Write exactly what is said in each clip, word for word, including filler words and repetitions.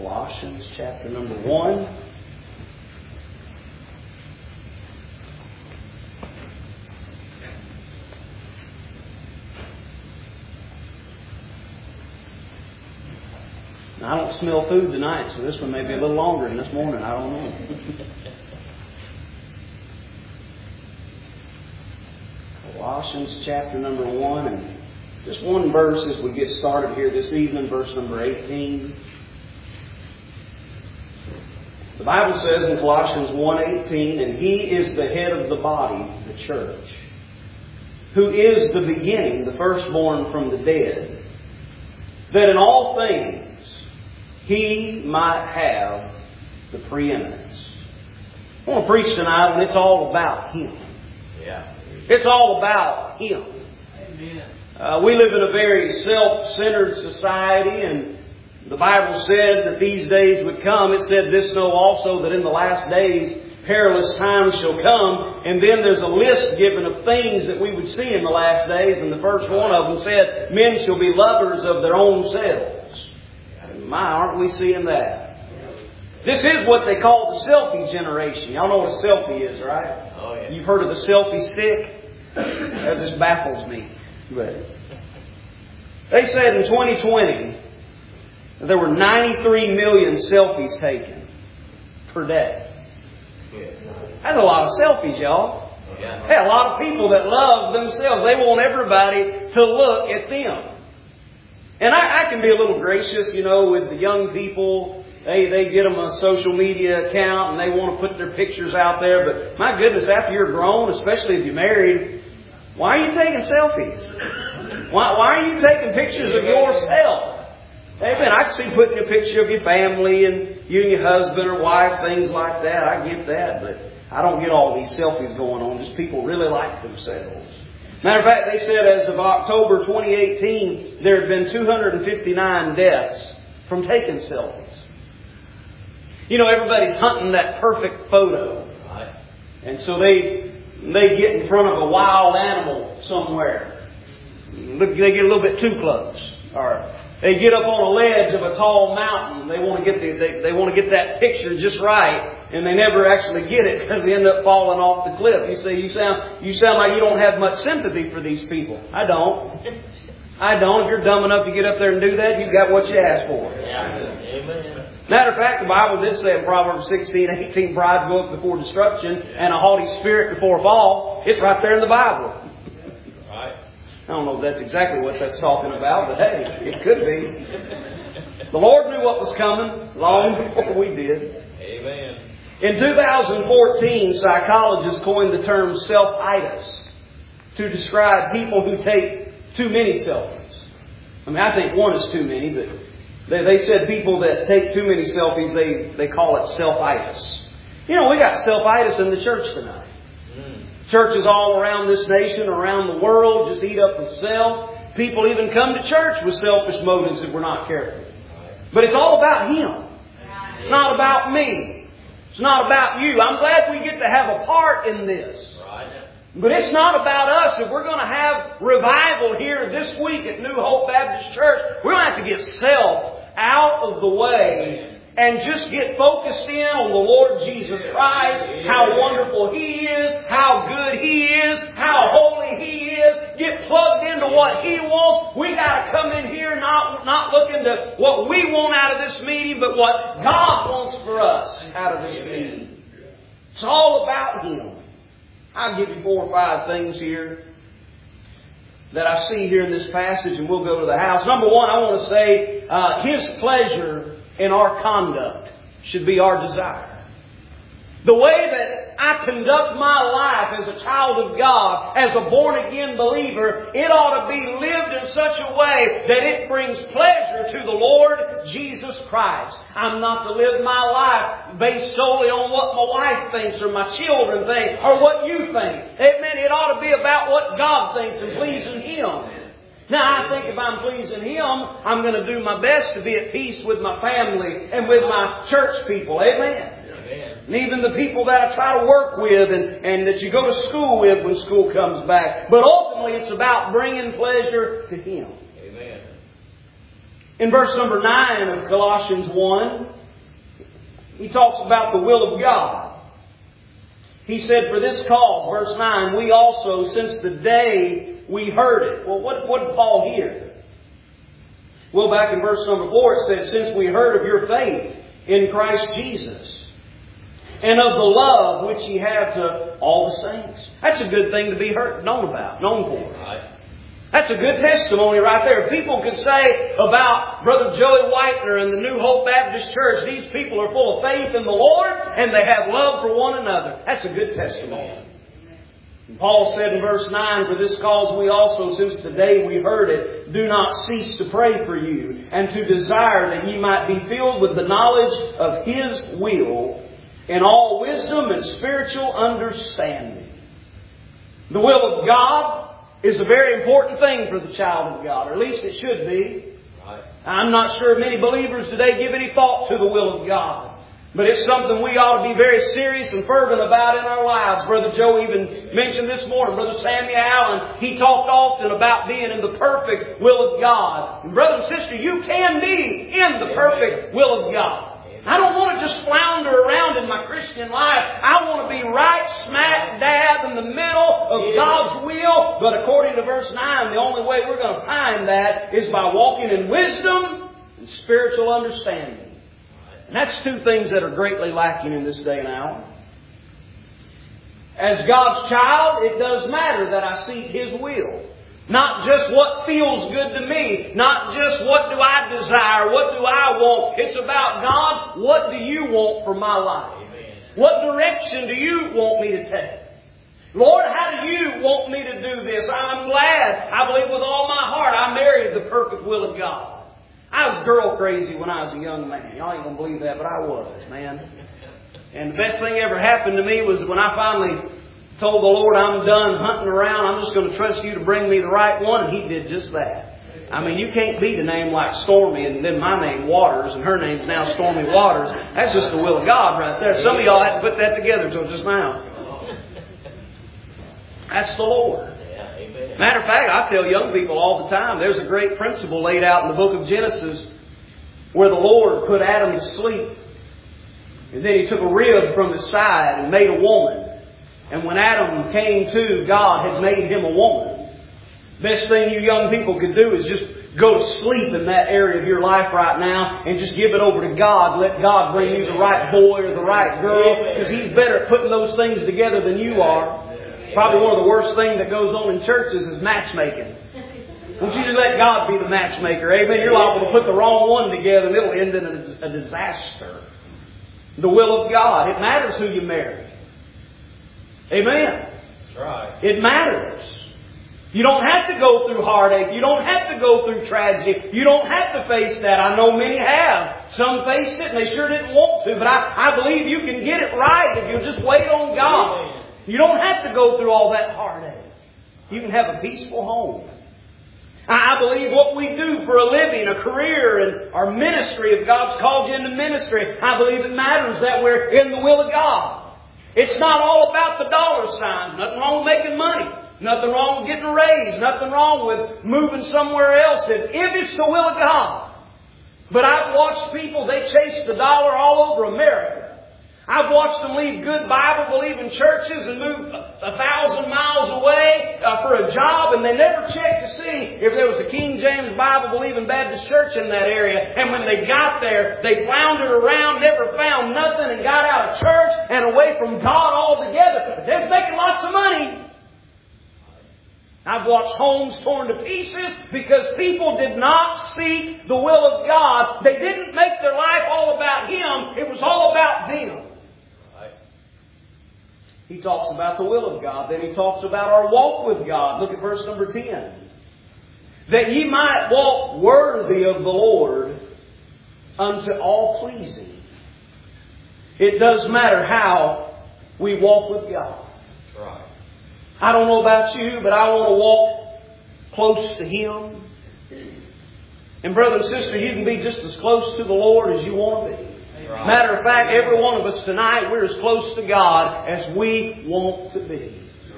Colossians chapter number one. Now, I don't smell food tonight, so this one may be a little longer than this morning. I don't know. Colossians chapter number one, and just one verse as we get started here this evening, verse number eighteen. The Bible says in Colossians one eighteen, and He is the head of the body, the church, who is the beginning, the firstborn from the dead, that in all things He might have the preeminence. I want to preach tonight when it's all about Him. Yeah. It's all about Him. Amen. Uh, we live in a very self-centered society, and the Bible said that these days would come. It said, "This know also that in the last days perilous times shall come." And then there's a list given of things that we would see in the last days. And the first one of them said, "Men shall be lovers of their own selves." And my, aren't we seeing that? This is what they call the selfie generation. Y'all know what a selfie is, right? Oh, yeah. You've heard of the selfie stick? That just baffles me. But they said in twenty twenty that there were ninety-three million selfies taken per day. That's a lot of selfies, y'all. Yeah. Hey, a lot of people that love themselves. They want everybody to look at them. And I, I can be a little gracious, you know, with the young people. They they get them a social media account and they want to put their pictures out there. But my goodness, after you're grown, especially if you're married, why are you taking selfies? Why, why are you taking pictures of yourself? Amen. I can see putting a picture of your family and you and your husband or wife, things like that. I get that. But I don't get all these selfies going on. Just people really like themselves. Matter of fact, they said as of October twenty eighteen, there had been two hundred fifty-nine deaths from taking selfies. You know, everybody's hunting that perfect photo. And so they they get in front of a wild animal somewhere. Look, they get a little bit too close. Or they get up on a ledge of a tall mountain. They want to get the, they, they want to get that picture just right. And they never actually get it because they end up falling off the cliff. You say, you sound you sound like you don't have much sympathy for these people. I don't. I don't. If you're dumb enough to get up there and do that, you've got what you asked for. Amen. Matter of fact, the Bible did say in Proverbs sixteen eighteen, pride goeth before destruction and a haughty spirit before a fall. It's right there in the Bible. Right. I don't know if that's exactly what that's talking about, but hey, it could be. The Lord knew what was coming long before we did. Amen. In two thousand fourteen, psychologists coined the term self-itis to describe people who take too many selfies. I mean, I think one is too many, but They, they said people that take too many selfies, they, they call it self-itis. You know, we got self-itis in the church tonight. Mm. Churches all around this nation, around the world, just eat up with self. People even come to church with selfish motives if we're not careful. But it's all about Him. It's not about me. It's not about you. I'm glad we get to have a part in this. But it's not about us. If we're going to have revival here this week at New Hope Baptist Church, we're going to have to get self out of the way and just get focused in on the Lord Jesus Christ, how wonderful He is, how good He is, how holy He is. Get plugged into what He wants. We got to come in here not, not looking to what we want out of this meeting, but what God wants for us out of this meeting. It's all about Him. I'll give you four or five things here that I see here in this passage, and we'll go to the house. Number one, I want to say uh, His pleasure in our conduct should be our desire. The way that I conduct my life as a child of God, as a born-again believer, it ought to be lived in such a way that it brings pleasure to the Lord Jesus Christ. I'm not to live my life based solely on what my wife thinks or my children think or what you think. Amen. It ought to be about what God thinks and pleasing Him. Now, I think if I'm pleasing Him, I'm going to do my best to be at peace with my family and with my church people. Amen. And even the people that I try to work with and, and that you go to school with when school comes back. But ultimately, it's about bringing pleasure to Him. Amen. In verse number nine of Colossians one, he talks about the will of God. He said, for this cause, verse nine, we also, since the day we heard it. Well, what, what did Paul hear? Well, back in verse number four, it said, since we heard of your faith in Christ Jesus, and of the love which ye have to all the saints. That's a good thing to be heard, known about, known for. Right. That's a good testimony right there. People could say about Brother Joey Whitener and the New Hope Baptist Church, these people are full of faith in the Lord and they have love for one another. That's a good testimony. And Paul said in verse nine, for this cause we also, since the day we heard it, do not cease to pray for you, and to desire that ye might be filled with the knowledge of His will, in all wisdom and spiritual understanding. The will of God is a very important thing for the child of God, or at least it should be. Right. I'm not sure if many believers today give any thought to the will of God. But it's something we ought to be very serious and fervent about in our lives. Brother Joe even mentioned this morning, Brother Samuel Allen, he talked often about being in the perfect will of God. And brother and sister, you can be in the perfect will of God. I don't want to just flounder around in my Christian life. I want to be right smack dab in the middle of God's will. But according to verse nine, the only way we're going to find that is by walking in wisdom and spiritual understanding. And that's two things that are greatly lacking in this day and hour. As God's child, it does matter that I seek His will. Not just what feels good to me. Not just what do I desire. What do I want. It's about, God, what do you want for my life? Amen. What direction do you want me to take? Lord, how do you want me to do this? I'm glad, I believe with all my heart, I married the perfect will of God. I was girl crazy when I was a young man. Y'all ain't going to believe that, but I was, man. And the best thing ever happened to me was when I finally told the Lord, I'm done hunting around. I'm just going to trust you to bring me the right one. And He did just that. I mean, you can't beat a name like Stormy and then my name Waters and her name's now Stormy Waters. That's just the will of God right there. Some of y'all had to put that together until just now. That's the Lord. Matter of fact, I tell young people all the time, there's a great principle laid out in the book of Genesis where the Lord put Adam to sleep. And then He took a rib from his side and made a woman. And when Adam came to, God had made him a woman. Best thing you young people can do is just go to sleep in that area of your life right now and just give it over to God. Let God bring you the right boy or the right girl, because He's better at putting those things together than you are. Probably one of the worst things that goes on in churches is matchmaking. Don't you just let God be the matchmaker. Amen. You're liable to put the wrong one together and it'll end in a, a disaster. The will of God. It matters who you marry. Amen. That's right. It matters. You don't have to go through heartache. You don't have to go through tragedy. You don't have to face that. I know many have. Some faced it and they sure didn't want to. But I, I believe you can get it right if you'll just wait on God. You don't have to go through all that heartache. You can have a peaceful home. I believe what we do for a living, a career, and our ministry, if God's called you into ministry, I believe it matters that we're in the will of God. It's not all about the dollar signs. Nothing wrong with making money. Nothing wrong with getting a raise. Nothing wrong with moving somewhere else. If it's the will of God. But I've watched people, they chase the dollar all over America. I've watched them leave good Bible-believing churches and move a, a thousand miles away uh, for a job, and they never checked to see if there was a King James Bible-believing Baptist church in that area. And when they got there, they floundered around, never found nothing, and got out of church and away from God altogether. But they're making lots of money. I've watched homes torn to pieces because people did not seek the will of God. They didn't make their life all about Him. It was all about them. He talks about the will of God. Then He talks about our walk with God. Look at verse number ten. That ye might walk worthy of the Lord unto all pleasing. It does matter how we walk with God. Right. I don't know about you, but I want to walk close to Him. And brother and sister, you can be just as close to the Lord as you want to be. Right. Matter of fact, every one of us tonight, we're as close to God as we want to be.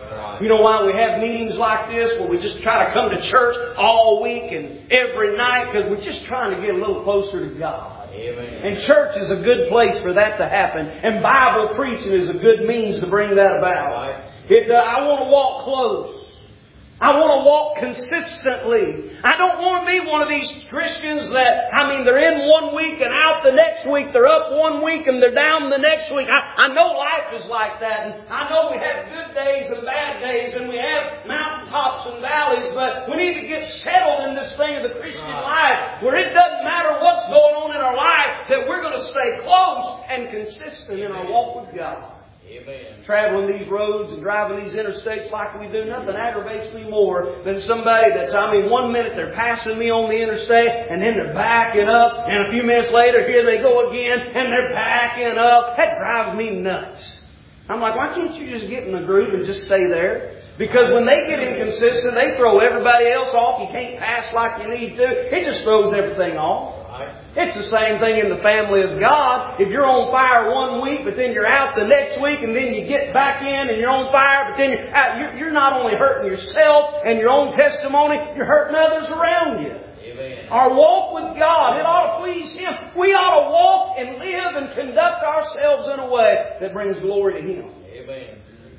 You know why we have meetings like this where we just try to come to church all week and every night? Because we're just trying to get a little closer to God. Amen. And church is a good place for that to happen. And Bible preaching is a good means to bring that about. It, uh, I want to walk close. I want to walk consistently. I don't want to be one of these Christians that, I mean, they're in one week and out the next week. They're up one week and they're down the next week. I, I know life is like that. And I know we have good days and bad days. And we have mountaintops and valleys. But we need to get settled in this thing of the Christian life where it doesn't matter what's going on in our life, that we're going to stay close and consistent in our walk with God. Amen. Traveling these roads and driving these interstates like we do, nothing aggravates me more than somebody that's, I mean, one minute they're passing me on the interstate and then they're backing up, and a few minutes later here they go again and they're backing up. That drives me nuts. I'm like, why can't you just get in the groove and just stay there? Because when they get inconsistent, they throw everybody else off. You can't pass like you need to. It just throws everything off. It's the same thing in the family of God. If you're on fire one week, but then you're out the next week, and then you get back in and you're on fire, but then you're out, you're, you're not only hurting yourself and your own testimony, you're hurting others around you. Amen. Our walk with God, it ought to please Him. We ought to walk and live and conduct ourselves in a way that brings glory to Him. Amen.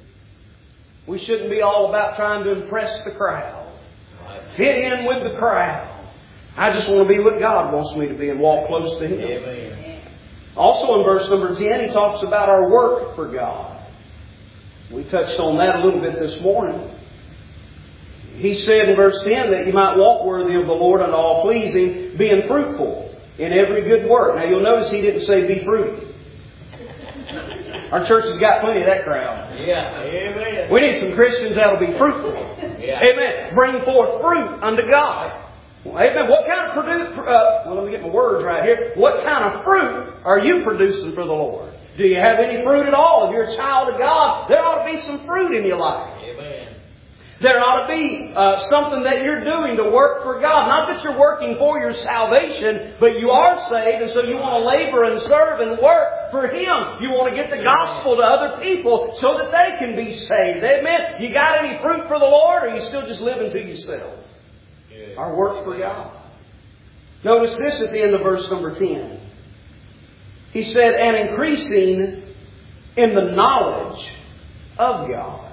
We shouldn't be all about trying to impress the crowd, fit in with the crowd. I just want to be what God wants me to be and walk close to Him. Amen. Also in verse number ten, he talks about our work for God. We touched on that a little bit this morning. He said in verse ten that you might walk worthy of the Lord and all pleasing, being fruitful in every good work. Now you'll notice he didn't say be fruity. Our church has got plenty of that crowd. Yeah. Amen. We need some Christians that will be fruitful. Yeah. Amen. Bring forth fruit unto God. Amen. What kind of produce? Uh, well, let me get my words right here. What kind of fruit are you producing for the Lord? Do you have any fruit at all? If you're a child of God, there ought to be some fruit in your life. Amen. There ought to be uh, something that you're doing to work for God. Not that you're working for your salvation, but you are saved, and so you want to labor and serve and work for Him. You want to get the gospel to other people so that they can be saved. Amen. You got any fruit for the Lord, or are you still just living to yourself? Our work for God. Notice this at the end of verse number ten. He said, and increasing in the knowledge of God.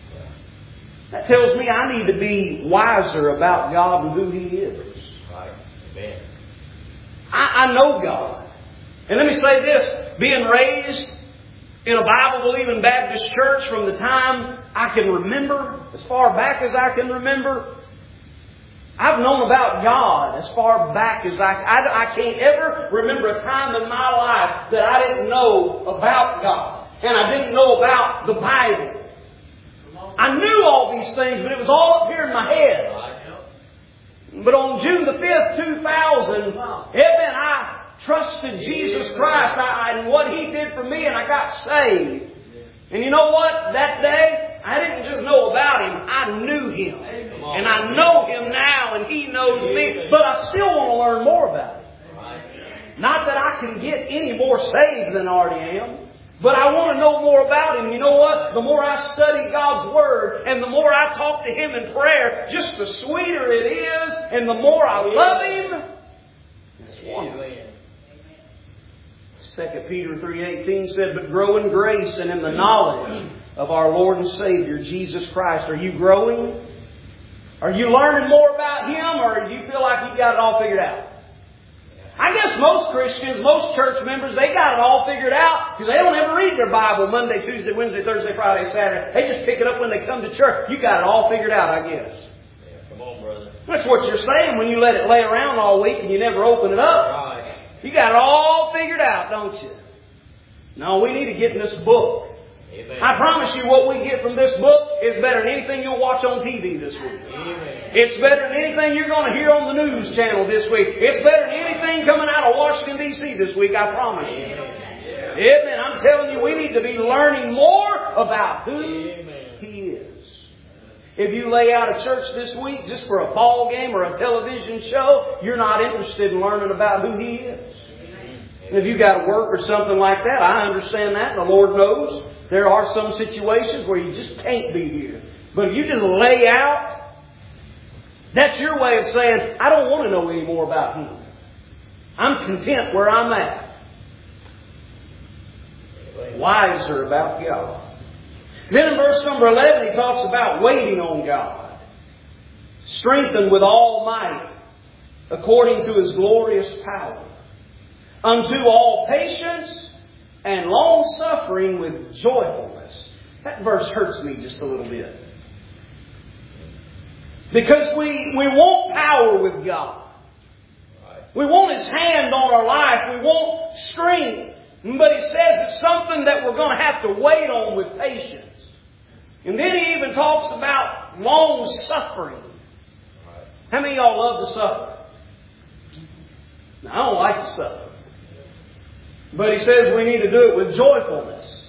That tells me I need to be wiser about God and who He is. Right. Amen. I, I know God. And let me say this, being raised in a Bible-believing Baptist church from the time I can remember, as far back as I can remember, I've known about God as far back as I, I... I can't ever remember a time in my life that I didn't know about God. And I didn't know about the Bible. I knew all these things, but it was all up here in my head. But on June the fifth, two thousand, amen, I trusted Jesus Christ I, and what He did for me, and I got saved. And you know what? That day, I didn't just know about Him, I knew Him. And I know Him now, and He knows me. But I still want to learn more about Him. Not that I can get any more saved than I already am, but I want to know more about Him. You know what? The more I study God's Word, and the more I talk to Him in prayer, just the sweeter it is, and the more I love Him. It's wonderful. Second Peter three eighteen said, but grow in grace and in the knowledge of our Lord and Savior, Jesus Christ. Are you growing? Are you learning more about Him, or do you feel like you got it all figured out? I guess most Christians, most church members, they got it all figured out because they don't ever read their Bible Monday, Tuesday, Wednesday, Thursday, Friday, Saturday. They just pick it up when they come to church. You got it all figured out, I guess. Yeah, come on, brother. That's what you're saying when you let it lay around all week and you never open it up. Right. You got it all figured out, don't you? No, we need to get in this book. Amen. I promise you what we get from this book is better than anything you'll watch on T V this week. Amen. It's better than anything you're going to hear on the news channel this week. It's better than anything coming out of Washington, D C this week, I promise you. Amen. Amen. I'm telling you, we need to be learning more about who Amen. He is. If you lay out a church this week just for a ball game or a television show, you're not interested in learning about who He is. And if you got to work or something like that, I understand that. The Lord knows. There are some situations where you just can't be here. But if you just lay out, that's your way of saying, I don't want to know any more about Him. I'm content where I'm at. Wiser about God. Then in verse number eleven, he talks about waiting on God. Strengthened with all might, according to His glorious power, unto all patience and long suffering with joyfulness. That verse hurts me just a little bit. Because we, we want power with God. We want His hand on our life. We want strength. But He says it's something that we're going to have to wait on with patience. And then He even talks about long suffering. How many of y'all love to suffer? Now, I don't like to suffer. But He says we need to do it with joyfulness.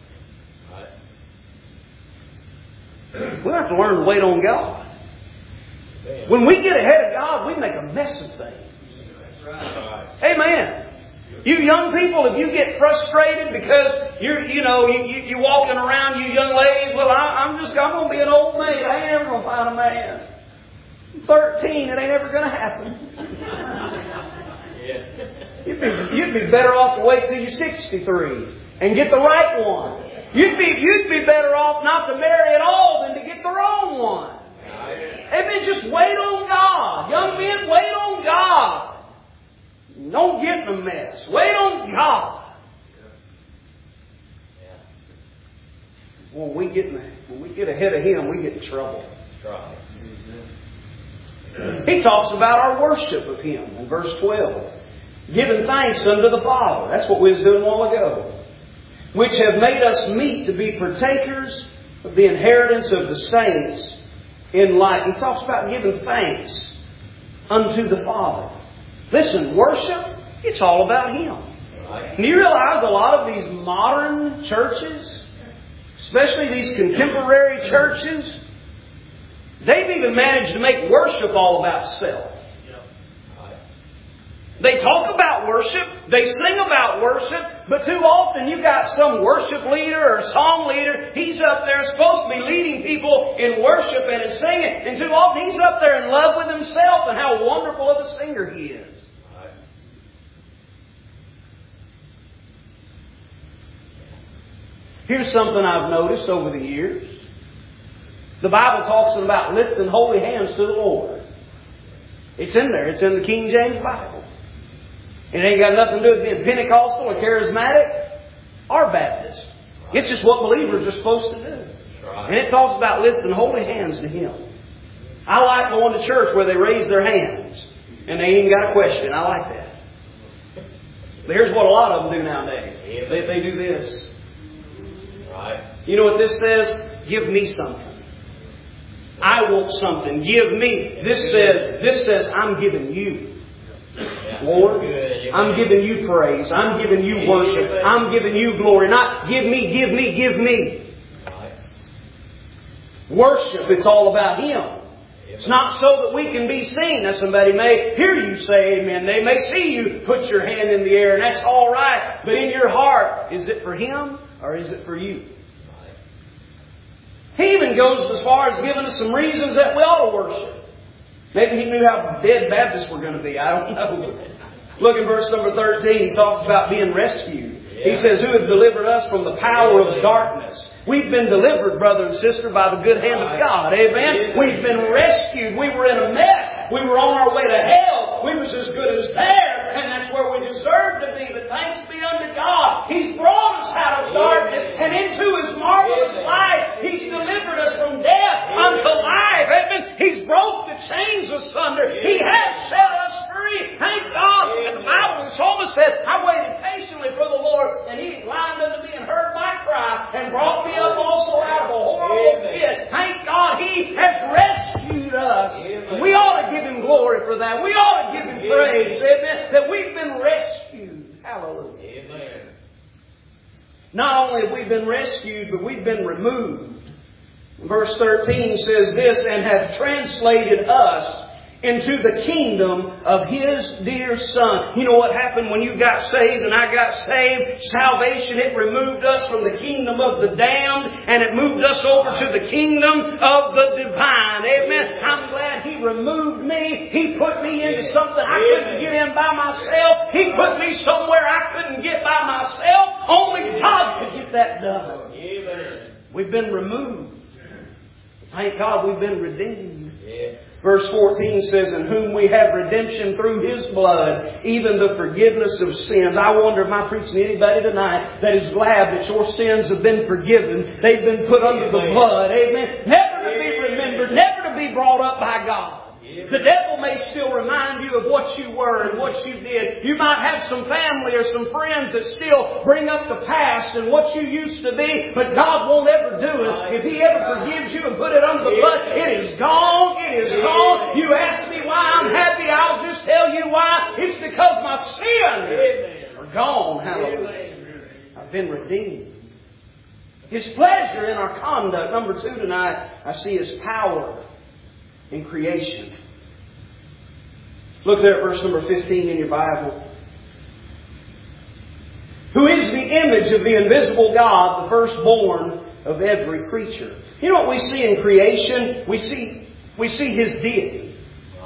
We have to learn to wait on God. When we get ahead of God, we make a mess of things. Amen. You young people, if you get frustrated because you're, you know, you, you, you're walking around, you young ladies, well, I, I'm just, I'm going to be an old maid. I ain't ever going to find a man. I'm thirteen, it ain't ever going to happen. You'd be, you'd be better off to wait till you're sixty-three and get the right one. You'd be, you'd be better off not to marry at all than to get the wrong one. Amen. Just wait on God. Young men, wait on God. Don't get in a mess. Wait on God. When we get in, when we get ahead of Him, we get in trouble. He talks about our worship of Him in verse twelve. Giving thanks unto the Father. That's what we was doing a while ago. Which have made us meet to be partakers of the inheritance of the saints in light. He talks about giving thanks unto the Father. Listen, worship, it's all about Him. And you realize a lot of these modern churches, especially these contemporary churches, they've even managed to make worship all about self. They talk about worship, they sing about worship, but too often you got some worship leader or song leader, he's up there supposed to be leading people in worship and in singing, and too often he's up there in love with himself and how wonderful of a singer he is. Here's something I've noticed over the years. The Bible talks about lifting holy hands to the Lord. It's in there. It's in the King James Bible. It ain't got nothing to do with being Pentecostal or charismatic or Baptist. It's just what believers are supposed to do. And it talks about lifting holy hands to Him. I like going to church where they raise their hands and they ain't even got a question. I like that. But here's what a lot of them do nowadays. They, they do this. You know what this says? Give me something. I want something. Give me. This says, this says, I'm giving you. Lord, I'm giving you praise. I'm giving you worship. I'm giving you glory. Not give me, give me, give me. Worship, it's all about Him. It's not so that we can be seen. Now somebody may hear you say amen. They may see you put your hand in the air, and that's all right. But in your heart, is it for Him or is it for you? He even goes as far as giving us some reasons that we ought to worship. Maybe He knew how dead Baptists were going to be. I don't know. Look in verse number thirteen. He talks about being rescued. Yeah. He says, who has delivered us from the power of darkness? We've been delivered, brother and sister, by the good hand of God. Amen? We've been rescued. We were in a mess. We were on our way to hell. We was as good as there. And that's where we deserve to be. But thanks be unto God. He's brought us out of darkness and into His marvelous light. He's delivered us from death unto life. Amen? He's broke the chains asunder. He has set us free. Thank God. And the Bible, the psalmist said, I waited patiently for the Lord, and He inclined unto me and heard my cry and brought me up also out of a horrible pit. Thank God He has rescued us. And we ought to give Him glory for that. We ought to give Him praise. Amen. That we've been rescued. Hallelujah. Amen. Not only have we been rescued, but we've been removed. Verse thirteen says this, and have translated us into the kingdom of His dear Son. You know what happened when you got saved and I got saved? Salvation, it removed us from the kingdom of the damned and it moved us over to the kingdom of the divine. Amen. I'm glad He removed me. He put me into something I couldn't get in by myself. He put me somewhere I couldn't get by myself. Only God could get that done. We've been removed. Thank God we've been redeemed. Verse fourteen says, in whom we have redemption through His blood, even the forgiveness of sins. I wonder if I'm preaching to anybody tonight that is glad that your sins have been forgiven. They've been put under the blood. Amen. Never to be remembered, never to be brought up by God. The devil may still remind you of what you were and what you did. You might have some family or some friends that still bring up the past and what you used to be, but God won't ever do it. If He ever forgives you and put it under the blood, it is gone. It is gone. You ask me why I'm happy, I'll just tell you why. It's because my sins are gone. Hallelujah. I've been redeemed. His pleasure in our conduct. Number two tonight, I see His power in creation. Look there at verse number fifteen in your Bible. Who is the image of the invisible God, the firstborn of every creature. You know what we see in creation? We see, we see His deity.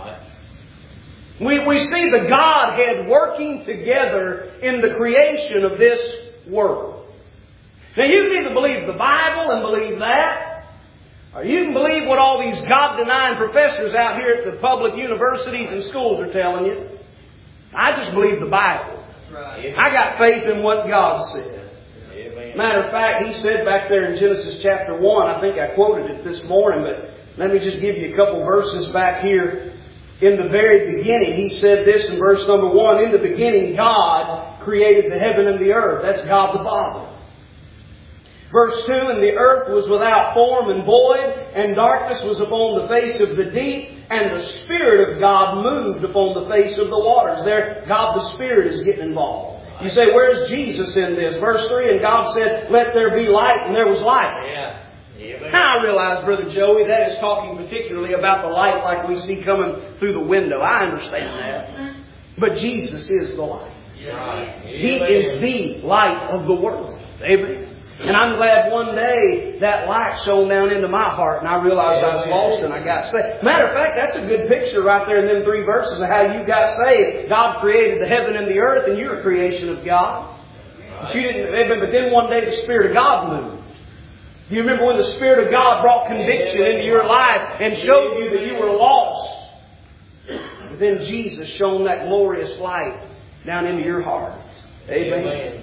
We, we see the Godhead working together in the creation of this world. Now you can either believe the Bible and believe that, or you can believe what all these God-denying professors out here at the public universities and schools are telling you. I just believe the Bible. Right. I got faith in what God said. Amen. Matter of fact, He said back there in Genesis chapter one, I think I quoted it this morning, but let me just give you a couple verses back here. In the very beginning, He said this in verse number one, in the beginning God created the heaven and the earth. That's God the Father. Verse two, and the earth was without form and void, and darkness was upon the face of the deep, and the Spirit of God moved upon the face of the waters. There, God the Spirit is getting involved. You say, where's Jesus in this? Verse three, and God said, let there be light, and there was light. Yeah. Yeah, now I realize, Brother Joey, that is talking particularly about the light like we see coming through the window. I understand that. But Jesus is the light. Yeah. He is the light of the world. Amen. And I'm glad one day that light shone down into my heart and I realized I was lost and I got saved. Matter of fact, that's a good picture right there in them three verses of how you got saved. God created the heaven and the earth and you're a creation of God. But, you didn't, but then one day the Spirit of God moved. Do you remember when the Spirit of God brought conviction into your life and showed you that you were lost? But then Jesus shone that glorious light down into your heart. Amen. Amen.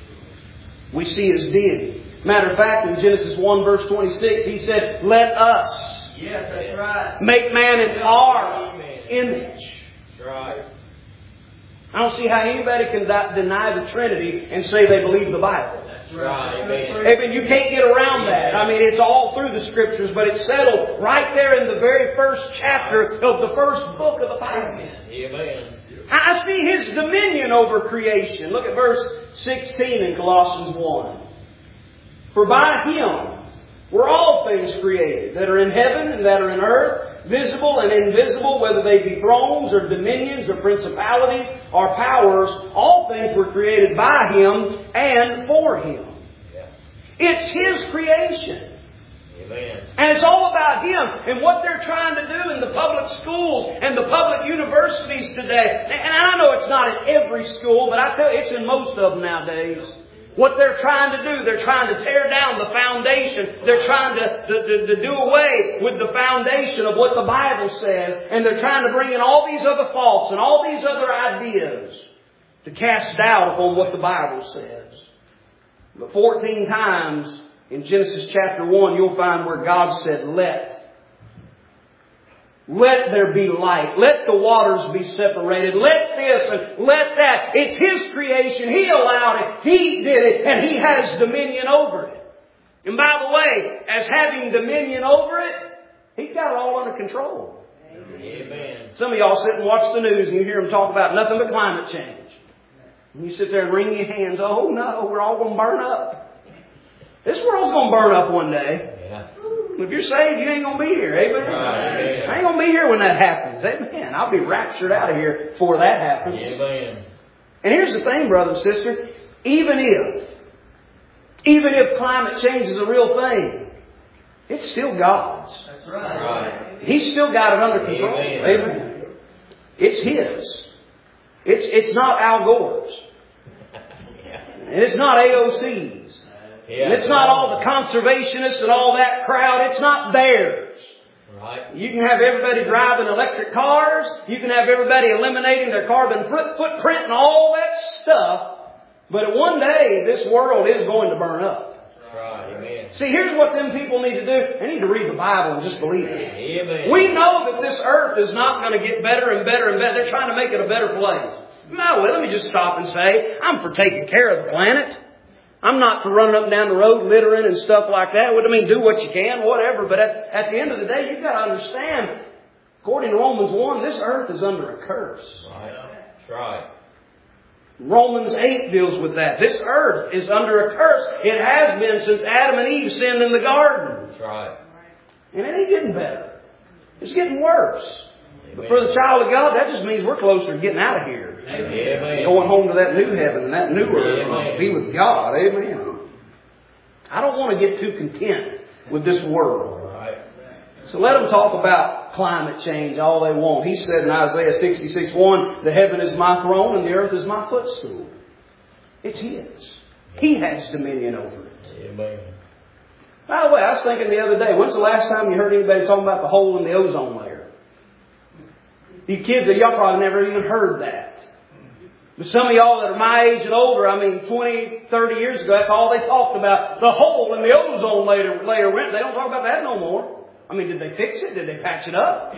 We see His deity. Matter of fact, in Genesis one verse twenty-six, He said, let us yes, that's right. make man in our Amen. image. That's right. I don't see how anybody can deny the Trinity and say they believe the Bible. That's right. Amen. Amen. You can't get around that. I mean, it's all through the Scriptures, but it's settled right there in the very first chapter of the first book of the Bible. Amen. I see His dominion over creation. Look at verse sixteen in Colossians one. For by Him were all things created, that are in heaven and that are in earth, visible and invisible, whether they be thrones or dominions or principalities or powers. All things were created by Him and for Him. It's His creation. Amen. And it's all about Him and what they're trying to do in the public schools and the public universities today. And I know it's not in every school, but I tell you, it's in most of them nowadays. What they're trying to do, they're trying to tear down the foundation. They're trying to, to, to do away with the foundation of what the Bible says. And they're trying to bring in all these other thoughts and all these other ideas to cast doubt upon what the Bible says. But fourteen times in Genesis chapter one, you'll find where God said, let. Let there be light. Let the waters be separated. Let this and let that. It's His creation. He allowed it. He did it. And He has dominion over it. And by the way, as having dominion over it, He's got it all under control. Amen. Some of y'all sit and watch the news and you hear them talk about nothing but climate change. And you sit there and wring your hands. Oh no, we're all going to burn up. This world's going to burn up one day. Yeah. If you're saved, you ain't going to be here. Amen? Right. I ain't going to be here when that happens. Amen. I'll be raptured out of here before that happens. Amen. And here's the thing, brother and sister. Even if, even if climate change is a real thing, it's still God's. That's right. Right. He's still got it under control. Amen. Amen. It's His. It's, it's not Al Gore's. And it's not A O C's. Yeah, and it's not all the conservationists and all that crowd. It's not theirs. Right. You can have everybody driving electric cars. You can have everybody eliminating their carbon foot, footprint and all that stuff. But one day, this world is going to burn up. Right. Amen. See, here's what them people need to do. They need to read the Bible and just believe it. Amen. We know that this earth is not going to get better and better and better. They're trying to make it a better place. No, let me just stop and say, I'm for taking care of the planet. I'm not for running up and down the road littering and stuff like that. What I mean, do what you can, whatever. But at, at the end of the day, you've got to understand, according to Romans one, this earth is under a curse. Right. That's right. Romans eight deals with that. This earth is under a curse. It has been since Adam and Eve sinned in the garden. That's right. And it ain't getting better. It's getting worse. But for the child of God, that just means we're closer to getting out of here. Amen. Going home to that new heaven and that new earth. Amen. Be with God. Amen. I don't want to get too content with this world. Right. So let them talk about climate change all they want. He said in Isaiah sixty-six one, the heaven is my throne and the earth is my footstool. It's His. He has dominion over it. Amen. By the way, I was thinking the other day, when's the last time you heard anybody talking about the hole in the ozone layer? You kids, y'all probably never even heard that. But some of y'all that are my age and older, I mean twenty, thirty years ago, that's all they talked about. The hole in the ozone layer, layer went. They don't talk about that no more. I mean, did they fix it? Did they patch it up?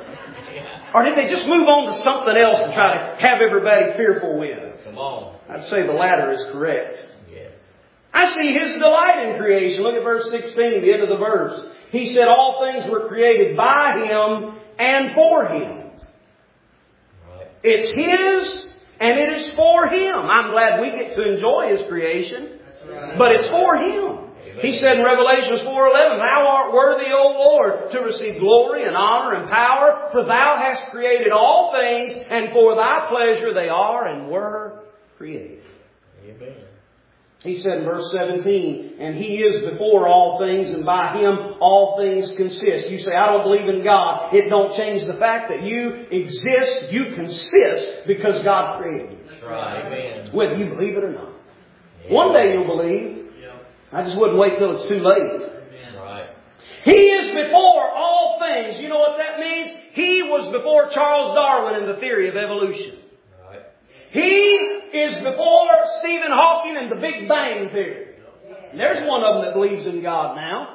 Or did they just move on to something else to try to have everybody fearful with? Come on. I'd say the latter is correct. Yeah. I see His delight in creation. Look at verse sixteen, the end of the verse. He said all things were created by Him and for Him. Right. It's His and it is for Him. I'm glad we get to enjoy His creation. But it's for Him. Amen. He said in Revelation four eleven, Thou art worthy, O Lord, to receive glory and honor and power, for Thou hast created all things, and for Thy pleasure they are and were created. Amen. He said in verse seventeen, and He is before all things, and by Him all things consist. You say, I don't believe in God. It don't change the fact that you exist, you consist, because God created you. That's right. Amen. Whether you believe it or not. Yeah. One day you'll believe. I just wouldn't wait till it's too late. Right. He is before all things. You know what that means? He was before Charles Darwin and the theory of evolution. Right. He is before Stephen Hawking and the Big Bang theory. And there's one of them that believes in God now.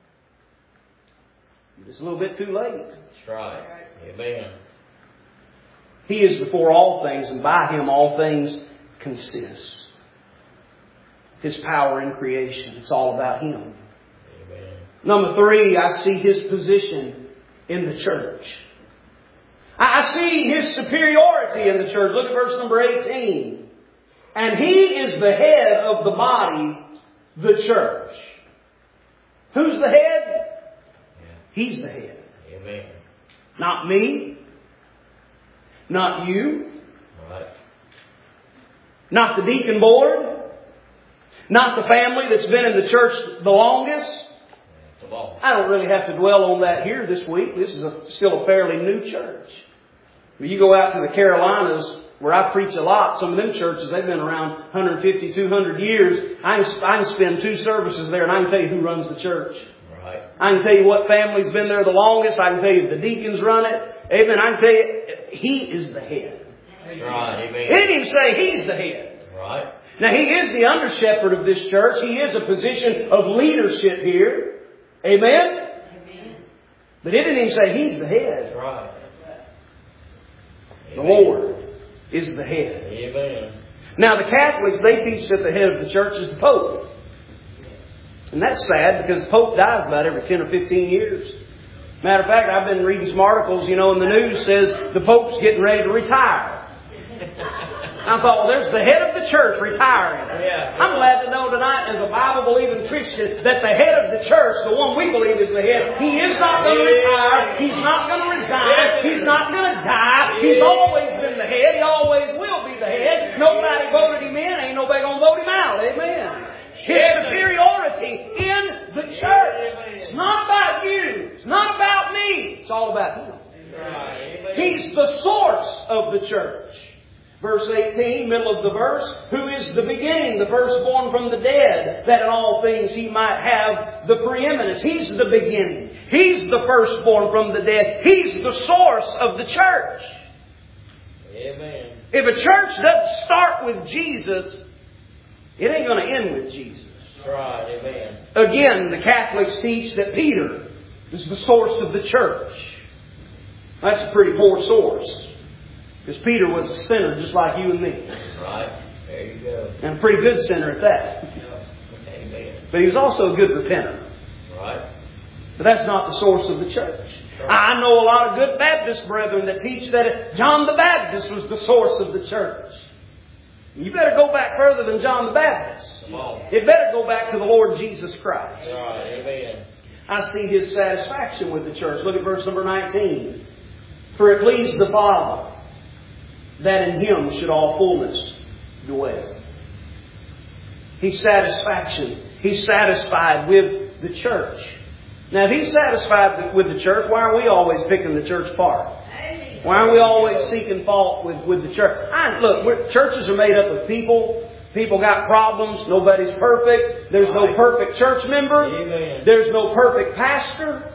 It's a little bit too late. That's right. Amen. He is before all things, and by Him all things consist. His power in creation. It's all about Him. Amen. Number three, I see His position in the church. I see His superiority in the church. Look at verse number eighteen. And He is the head of the body, the church. Who's the head? Yeah. He's the head. Amen. Not me. Not you. Right. Not the deacon board. Not the family that's been in the church the longest. Come on. I don't really have to dwell on that here this week. This is a, still a fairly new church. When you go out to the Carolinas, where I preach a lot, some of them churches, they've been around one hundred fifty, two hundred years. I can, I can spend two services there and I can tell you who runs the church. Right. I can tell you what family's been there the longest. I can tell you the deacons run it. Amen. I can tell you, He is the head. Right. Amen. He didn't even say He's the head. Right. Now, He is the under shepherd of this church. He is a position of leadership here. Amen? Amen. But it didn't even say He's the head. Right. The Lord is the head. Amen. Now, the Catholics, they teach that the head of the church is the Pope. And that's sad because the Pope dies about every ten or fifteen years. Matter of fact, I've been reading some articles, you know, in the news says the Pope's getting ready to retire. I thought, well, there's the head of the church retiring. Yeah. I'm glad to know tonight, as a Bible-believing Christian, that the head of the church, the one we believe is the head, he is not going to retire. He's not going to resign. He's not going to die. He's always been the head. He always will be the head. Nobody voted him in. Ain't nobody going to vote him out. Amen. His superiority in the church. It's not about you. It's not about me. It's all about Him. He's the source of the church. Verse eighteen, middle of the verse, who is the beginning, the firstborn from the dead, that in all things He might have the preeminence. He's the beginning. He's the firstborn from the dead. He's the source of the church. Amen. If a church doesn't start with Jesus, it ain't going to end with Jesus. Right. Amen. Again, the Catholics teach that Peter is the source of the church. That's a pretty poor source. Because Peter was a sinner just like you and me. Right. There you go. And a pretty good sinner at that. Amen. But he was also a good repenter. Right. But that's not the source of the church. I know a lot of good Baptist brethren that teach that John the Baptist was the source of the church. You better go back further than John the Baptist. Come on. It better go back to the Lord Jesus Christ. Right. Amen. I see His satisfaction with the church. Look at verse number nineteen. For it pleased the Father that in Him should all fullness dwell. He's satisfaction. He's satisfied with the church. Now, if He's satisfied with the church, why are we always picking the church apart? Why are we always seeking fault with, with the church? I, look, we're, churches are made up of people. People got problems. Nobody's perfect. There's no perfect church member. Amen. There's no perfect pastor.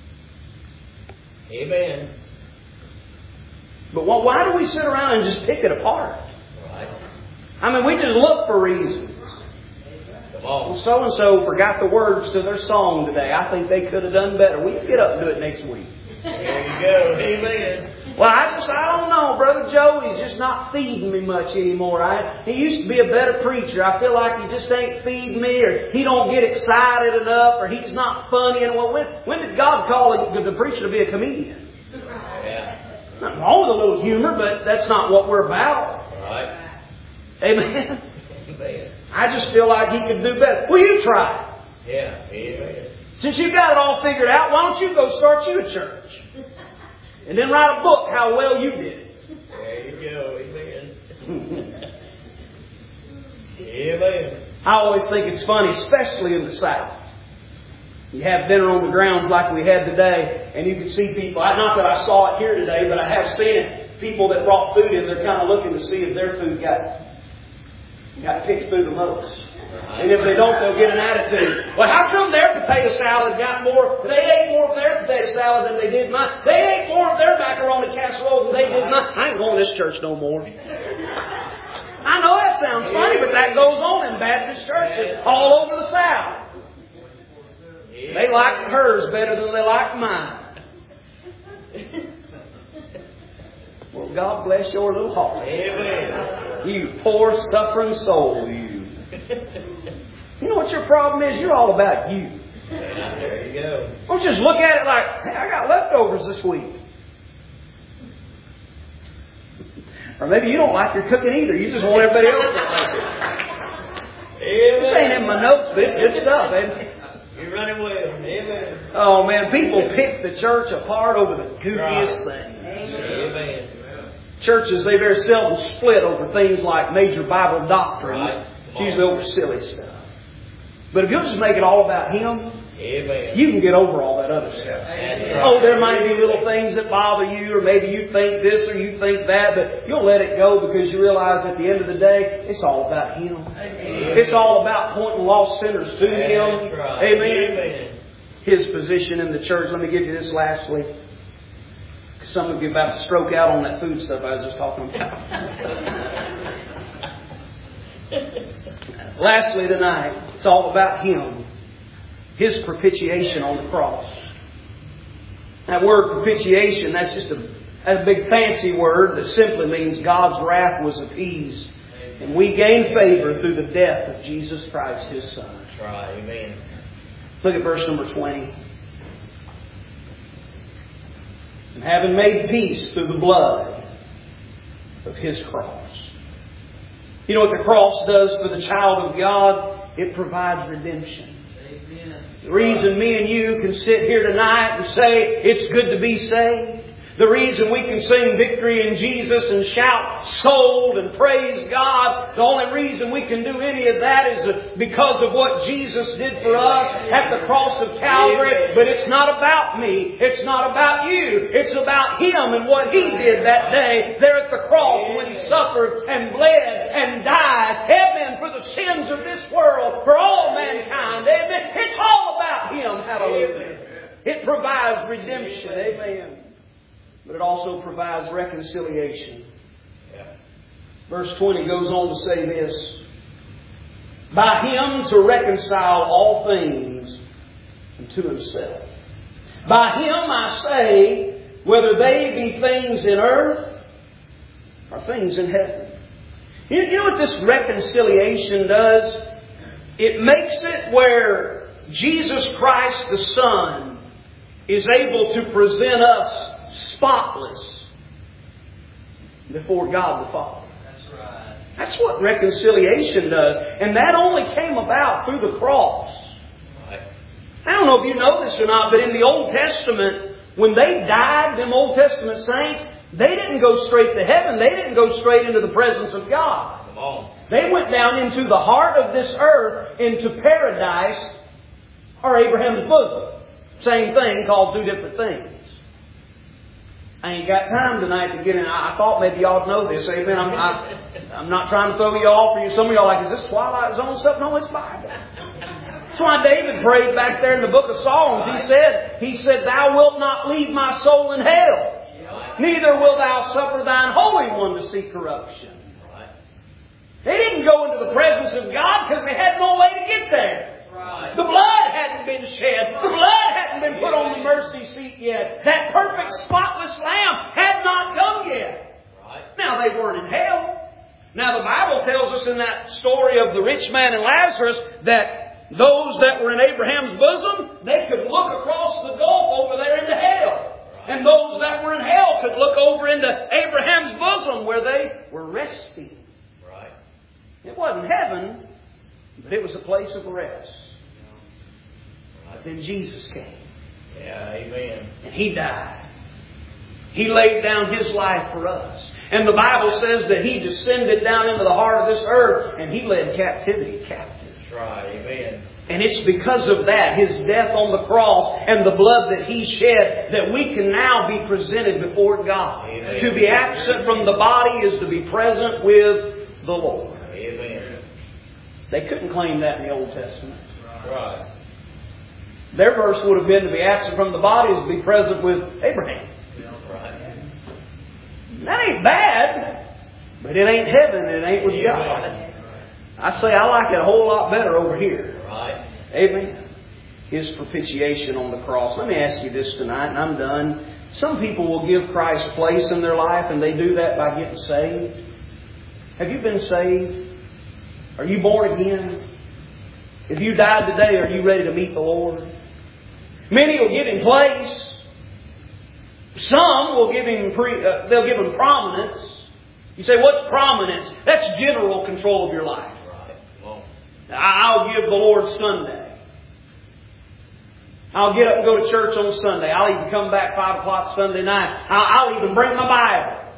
Amen. But why, why do we sit around and just pick it apart? Right. I mean, we just look for reasons. Come on. Well, so-and-so forgot the words to their song today. I think they could have done better. We can get up and do it next week. There you go. Amen. Well, I just, I don't know. Brother Joe, he's just not feeding me much anymore. I, he used to be a better preacher. I feel like he just ain't feeding me, or he don't get excited enough, or he's not funny. And well, when, when did God call the, the preacher to be a comedian? Yeah. Nothing wrong with a little humor, but that's not what we're about. Right. Amen. Amen. I just feel like he could do better. Well, you try it. Yeah. Amen. Since you've got it all figured out, why don't you go start you a church? And then write a book how well you did it. There you go. Amen. Amen. I always think it's funny, especially in the South. You have dinner on the grounds like we had today, and you can see people, not that I saw it here today, but I have seen it, people that brought food in, they're kind of looking to see if their food got, got picked through the most. And if they don't, they'll get an attitude. Well, how come their potato salad got more? They ate more of their potato salad than they did mine. They ate more of their macaroni casserole than they did mine. I ain't going to this church no more. I know that sounds funny, but that goes on in Baptist churches all over the South. They like hers better than they like mine. Well, God bless your little heart. Amen. You poor suffering soul, you. You know what your problem is? You're all about you. Yeah, there you go. Don't just look at it like, hey, I got leftovers this week. Or maybe you don't like your cooking either. You just want everybody else to like it. Amen. This ain't in my notes, but it's good stuff, ain't You're running well. Amen. Oh man, people pick the church apart over the goofiest things. Amen. Churches, they very seldom split over things like major Bible doctrines. Right. It's usually over silly stuff. But if you'll just make it all about Him, Amen. you can get over all that other stuff. That's right. Oh, there might be little things that bother you, or maybe you think this or you think that, but you'll let it go because you realize at the end of the day, it's all about Him. Amen. It's all about pointing lost sinners to That's Him. right. Amen. Amen. His position in the church. Let me give you this lastly. Some of you about to stroke out on that food stuff I was just talking about. Lastly tonight, it's all about Him. His propitiation on the cross. That word propitiation, that's just a, that's a big fancy word that simply means God's wrath was appeased. And we gain favor through the death of Jesus Christ, His Son. That's right. Amen. Look at verse number twenty. And having made peace through the blood of His cross. You know what the cross does for the child of God? It provides redemption. The reason me and you can sit here tonight and say it's good to be saved, the reason we can sing victory in Jesus and shout sold and praise God, the only reason we can do any of that is because of what Jesus did for us at the cross of Calvary. But it's not about me. It's not about you. It's about Him and what He did that day there at the cross when He suffered and bled and died. Amen. For the sins of this world, for all mankind. Amen. It's all about Him. Hallelujah. It provides redemption. Amen. But it also provides reconciliation. Yeah. Verse twenty goes on to say this. By Him to reconcile all things unto Himself. By Him I say, whether they be things in earth or things in heaven. You, you know what this reconciliation does? It makes it where Jesus Christ the Son is able to present us spotless before God the Father. That's right. That's what reconciliation does. And that only came about through the cross. Right. I don't know if you know this or not, but in the Old Testament, when they died, them Old Testament saints, they didn't go straight to heaven. They didn't go straight into the presence of God. Come on. They went down into the heart of this earth, into paradise, or Abraham's bosom. Same thing, called two different things. I ain't got time tonight to get in. I thought maybe y'all would know this. Amen. I'm, I, I'm not trying to throw you off for you. Some of y'all are like, is this Twilight Zone stuff? No, it's Bible. That's why David prayed back there in the book of Psalms. He said, He said, Thou wilt not leave my soul in hell. Neither wilt Thou suffer Thine Holy One to see corruption. They didn't go into the presence of God because they had no way to get there. The blood hadn't been shed. The blood hadn't been put on the mercy seat yet. That perfect spotless lamb had not come yet. Now they weren't in hell. Now the Bible tells us in that story of the rich man and Lazarus that those that were in Abraham's bosom, they could look across the gulf over there into hell. And those that were in hell could look over into Abraham's bosom where they were resting. Right. It wasn't heaven, but it was a place of rest. But then Jesus came. Yeah, amen. And He died. He laid down His life for us. And the Bible says that He descended down into the heart of this earth and He led captivity captive. That's right, amen. And it's because of that, His death on the cross and the blood that He shed, that we can now be presented before God. Amen. To be absent from the body is to be present with the Lord. Amen. They couldn't claim that in the Old Testament. Right. Their verse would have been to be absent from the body is to be present with Abraham. Right. That ain't bad, but it ain't heaven. It ain't with God. I say I like it a whole lot better over here. Right. Amen. His propitiation on the cross. Let me ask you this tonight, and I'm done. Some people will give Christ place in their life, and they do that by getting saved. Have you been saved? Are you born again? If you died today, are you ready to meet the Lord? Many will give Him place. Some will give Him pre, uh, they'll give Him prominence. You say, what's prominence? That's general control of your life. Right. Well, I'll give the Lord Sunday. I'll get up and go to church on Sunday. I'll even come back five o'clock Sunday night. I'll, I'll even bring my Bible.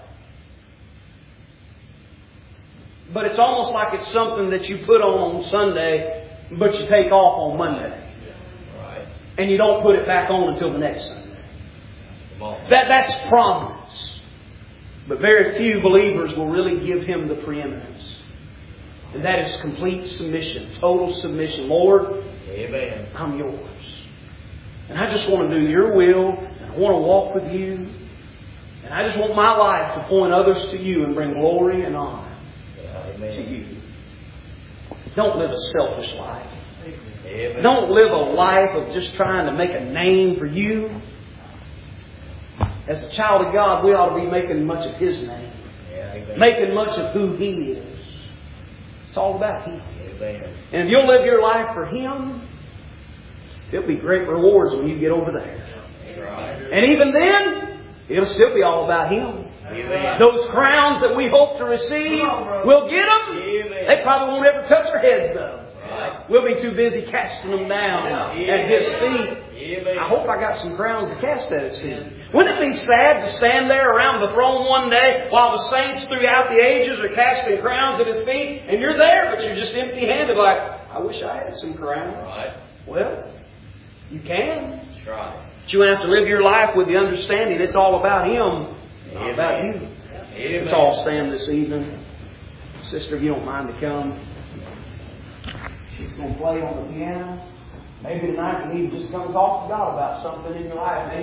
But it's almost like it's something that you put on on Sunday, but you take off on Monday. right. And you don't put it back on until the next Sunday. That, that's prominence. But very few believers will really give Him the preeminence. And that is complete submission, total submission. Lord, Amen. I'm yours. And I just want to do your will. And I want to walk with you. And I just want my life to point others to you and bring glory and honor Amen. to you. Don't live a selfish life. Amen. Don't live a life of just trying to make a name for you. As a child of God, we ought to be making much of His name. Yeah, amen. Making much of who He is. It's all about Him. Amen. And if you'll live your life for Him, there'll be great rewards when you get over there. Right. And even then, it'll still be all about Him. Amen. Those crowns that we hope to receive, we'll get them. Amen. They probably won't ever touch our heads though. Right. We'll be too busy casting them down at His feet. Amen. I hope I got some crowns to cast at His feet. Wouldn't it be sad to stand there around the throne one day while the saints throughout the ages are casting crowns at His feet, and you're there, but you're just empty-handed like, I wish I had some crowns. Right. Well, you can. That's right. But you have to live your life with the understanding it's all about Him, not about you. Amen. Let's all stand this evening. Sister, if you don't mind to come. She's going to play on the piano. Maybe tonight you need to just come talk to God about something in your life.